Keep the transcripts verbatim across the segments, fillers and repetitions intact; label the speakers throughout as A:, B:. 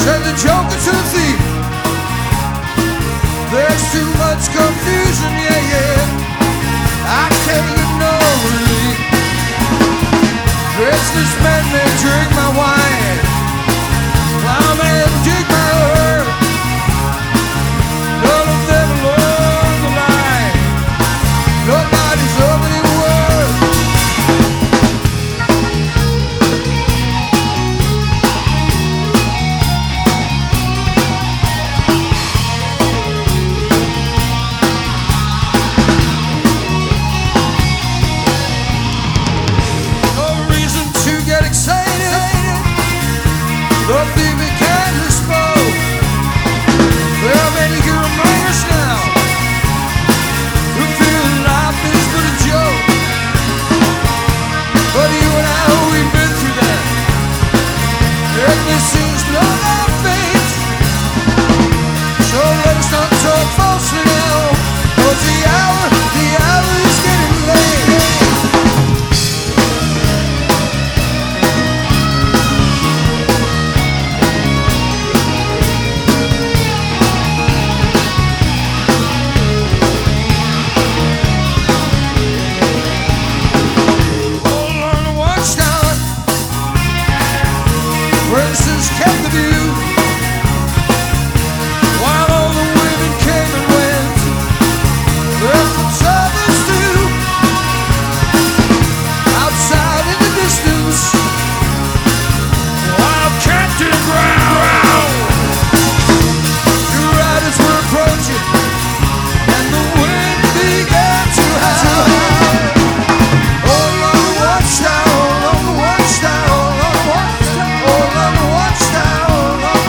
A: Send the joker to the thief. There's too much confusion, yeah, yeah. I can't get no relief. Restless men may drink my wine, plow men dig my earth. None of them along the line. Nobody's of any worth. No reason to get excited. The thief began to smoke. There are many good reminders now who feel life is but a joke. But you and I, we've been through that. And this seems not our fate. So let's not talk falsely now. 'Cause the hour, the hour is getting late. All on the watchtower, princes kept the view, while all the women came and went. There's what others do. Outside in the distance, while Captain Brown, two riders were approaching, and the wind began to howl. All on the watchtower, all on the watchtower, all on the watchtower, all on the watchtower, all on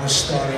B: started